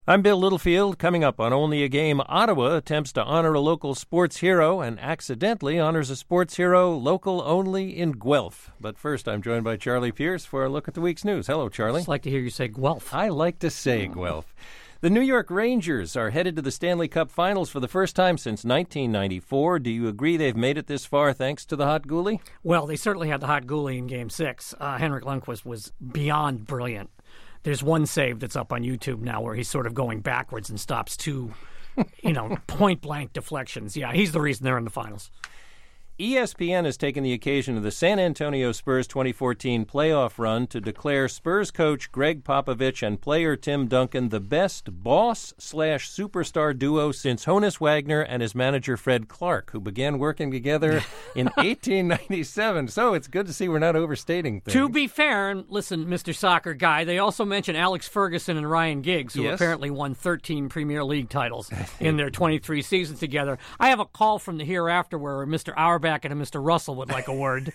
I'm Bill Littlefield. Coming up on Only a Game, Ottawa attempts to honor a local sports hero and accidentally honors a sports hero local only in Guelph. But first, I'm joined by Charlie Pierce for a look at the week's news. Hello, Charlie. I'd like to hear you say Guelph. I like to say Guelph. The New York Rangers are headed to the Stanley Cup Finals for the first time since 1994. Do you agree they've made it this far thanks to the hot goalie? Well, they certainly had the hot goalie in Game 6. Henrik Lundqvist was beyond brilliant. There's one save that's up on YouTube now where he's sort of going backwards and stops two, point-blank deflections. Yeah, he's the reason they're in the finals. ESPN has taken the occasion of the San Antonio Spurs 2014 playoff run to declare Spurs coach Greg Popovich and player Tim Duncan the best boss/superstar duo since Honus Wagner and his manager Fred Clark, who began working together in 1897. So it's good to see we're not overstating things. To be fair, and listen, Mr. Soccer Guy, they also mention Alex Ferguson and Ryan Giggs, who apparently won 13 Premier League titles in their 23 seasons together. I have a call from the hereafter where Mr. Auerbach and Mr. Russell would like a word.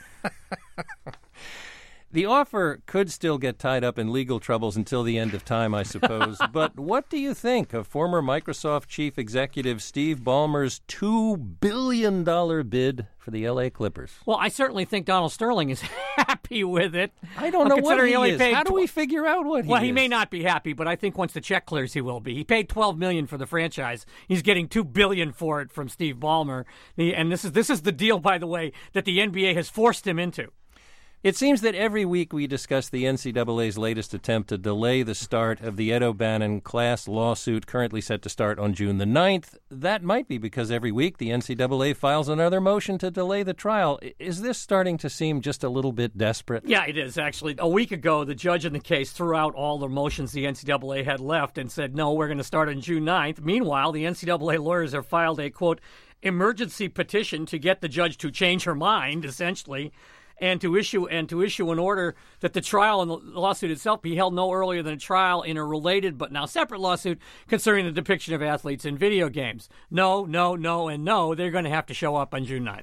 The offer could still get tied up in legal troubles until the end of time, I suppose. But what do you think of former Microsoft chief executive Steve Ballmer's $2 billion bid for the L.A. Clippers? Well, I certainly think Donald Sterling is happy with it. I don't know what he is. How do we figure out what he is? Well, he may not be happy, but I think once the check clears, he will be. He paid $12 million for the franchise. He's getting $2 billion for it from Steve Ballmer. And this is the deal, by the way, that the NBA has forced him into. It seems that every week we discuss the NCAA's latest attempt to delay the start of the Ed O'Bannon class lawsuit currently set to start on June the 9th. That might be because every week the NCAA files another motion to delay the trial. Is this starting to seem just a little bit desperate? Yeah, it is, actually. A week ago, the judge in the case threw out all the motions the NCAA had left and said, no, we're going to start on June 9th. Meanwhile, the NCAA lawyers have filed a, quote, emergency petition to get the judge to change her mind, essentially, and to issue an order that the trial and the lawsuit itself be held no earlier than a trial in a related but now separate lawsuit concerning the depiction of athletes in video games. No, and no. They're going to have to show up on June 9th.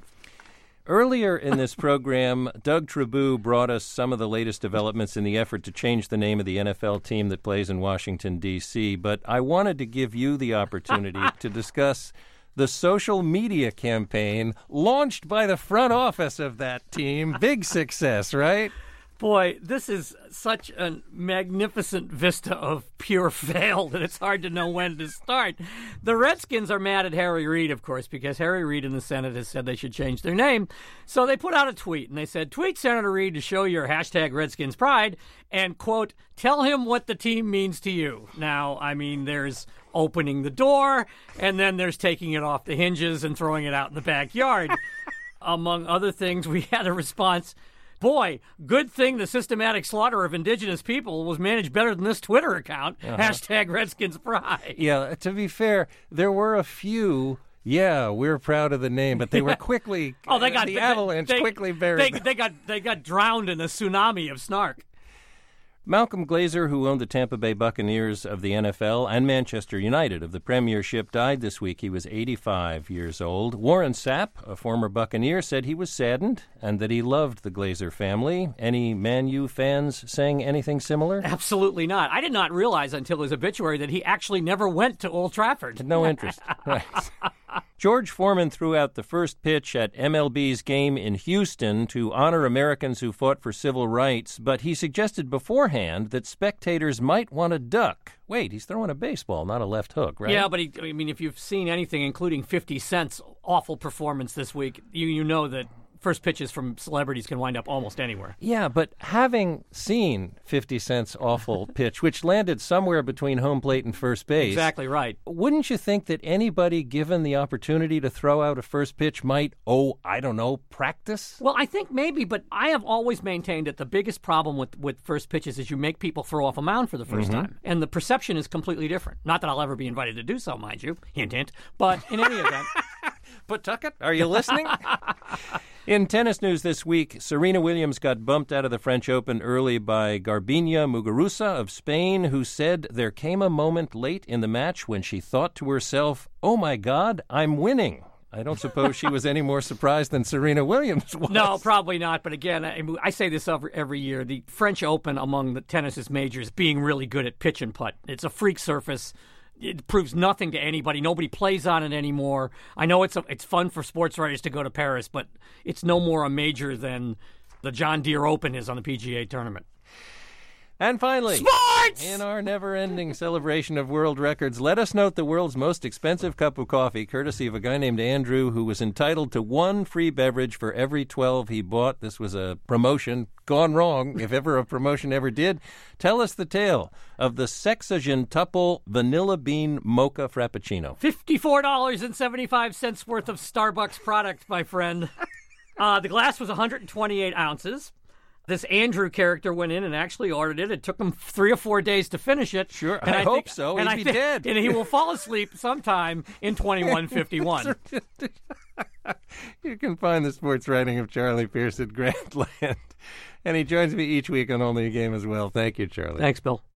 Earlier in this program, Doug Trabue brought us some of the latest developments in the effort to change the name of the NFL team that plays in Washington, D.C., but I wanted to give you the opportunity to discuss the social media campaign launched by the front office of that team. Big success, right? Boy, this is such a magnificent vista of pure fail that it's hard to know when to start. The Redskins are mad at Harry Reid, of course, because Harry Reid in the Senate has said they should change their name. So they put out a tweet, and they said, tweet Senator Reid to show your hashtag Redskins pride and, quote, tell him what the team means to you. Now, I mean, there's opening the door, and then there's taking it off the hinges and throwing it out in the backyard. Among other things, we had a response. Boy, good thing the systematic slaughter of indigenous people was managed better than this Twitter account. Hashtag Redskins pride. Yeah, to be fair, there were a few. Yeah, we're proud of the name, but they were quickly. The avalanche quickly buried. They got drowned in a tsunami of snark. Malcolm Glazer, who owned the Tampa Bay Buccaneers of the NFL and Manchester United of the Premiership, died this week. He was 85 years old. Warren Sapp, a former Buccaneer, said he was saddened and that he loved the Glazer family. Any Man U fans saying anything similar? Absolutely not. I did not realize until his obituary that he actually never went to Old Trafford. No interest. Right. George Foreman threw out the first pitch at MLB's game in Houston to honor Americans who fought for civil rights, but he suggested beforehand that spectators might want to duck. Wait, he's throwing a baseball, not a left hook, right? Yeah, but if you've seen anything, including 50 Cent's awful performance this week, you know that first pitches from celebrities can wind up almost anywhere. Yeah, but having seen 50 Cent's awful pitch, which landed somewhere between home plate and first base. Exactly right. Wouldn't you think that anybody given the opportunity to throw out a first pitch might, practice? Well, I think maybe, but I have always maintained that the biggest problem with first pitches is you make people throw off a mound for the first time. And the perception is completely different. Not that I'll ever be invited to do so, mind you. Hint, hint. But in any event. Pawtucket, are you listening? In tennis news this week, Serena Williams got bumped out of the French Open early by Garbina Muguruza of Spain, who said there came a moment late in the match when she thought to herself, oh my God, I'm winning. I don't suppose she was any more surprised than Serena Williams was. No, probably not. But again, I say this every year, the French Open among the tennis's majors being really good at pitch and putt. It's a freak surface. it proves nothing to anybody. Nobody plays on it anymore. I know it's fun for sports writers to go to Paris, but it's no more a major than the John Deere Open is on the PGA tournament. And finally, sports! In our never-ending celebration of world records, let us note the world's most expensive cup of coffee, courtesy of a guy named Andrew, who was entitled to one free beverage for every 12 he bought. This was a promotion gone wrong, if ever a promotion ever did. Tell us the tale of the Sexagentuple Vanilla Bean Mocha Frappuccino. $54.75 worth of Starbucks product, my friend. The glass was 128 ounces. This Andrew character went in and actually ordered it. It took him 3 or 4 days to finish it. Sure, and I hope so. He'd be dead. And he will fall asleep sometime in 2151. You can find the sports writing of Charlie Pierce at Grantland. And he joins me each week on Only a Game as well. Thank you, Charlie. Thanks, Bill.